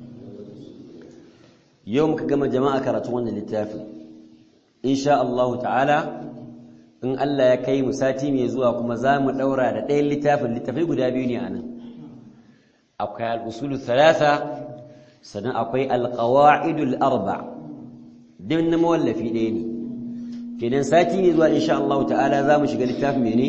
يوم كما جماعة كرتون للتافي إن شاء الله تعالى in Allah ya kai mu sati mai zuwa kuma za mu daura da ɗayan littafai guda biyu ne anan akwai al-usulu thalatha sannan akwai al-qawa'idul arba din na mawallafi ɗaya ne kenan sati mai zuwa insha Allah ta'ala za mu shiga littafin mene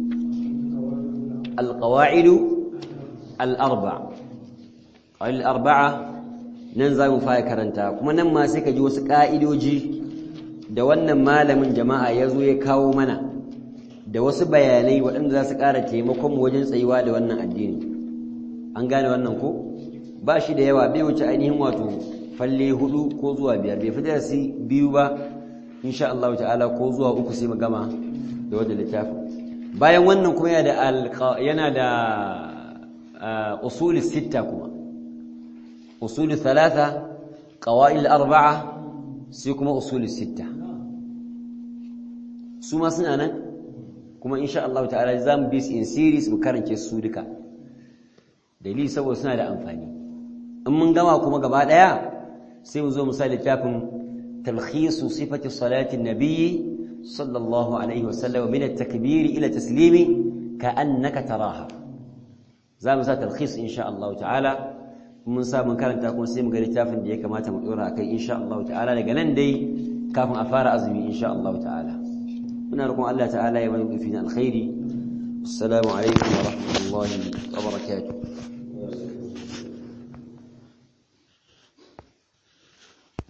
al-qawa'idu al-arba al-arba'a nan za mu fara karanta kuma nan ma sai ka ji wasu ka'idoji da wannan malamin jama'a ya zo ya kawo mana da wasu bayanai waɗanda za su ƙara taimakon mu wajen tsayuwa da wannan addini an gane wannan ko ba shi da yawa bai wuce ainihin wato falle 4 ko zuwa 5 bai fi darasi 2 ba insha Allah ta'ala ko zuwa 3 sai mu gama da wannan littafin bayan wannan kuma yana da usul 6 kuma usul 3 qawaid 4 sai kuma usul 6 su ma suna nan kuma insha Allah ta'ala zamu bi in series mu karance su duka dalili saboda suna da amfani in mun gama kuma gaba daya sai mu zo mu sa littafin talkhisu sifati salati an-nabi sallallahu alaihi wasallam min at-takbir ila taslimi ka'annaka taraha za mu sa talkhis insha Allah ta'ala mun sa mun karanta kuma sai mu ga littafin da ya kamata mu dora akai insha Allah ta'ala daga nan dai kafin a fara azumi insha Allah ta'ala muna roƙon Allah ta'ala ya bani fi alkhairi assalamu alaikum wa rahmatullahi wa barakatuh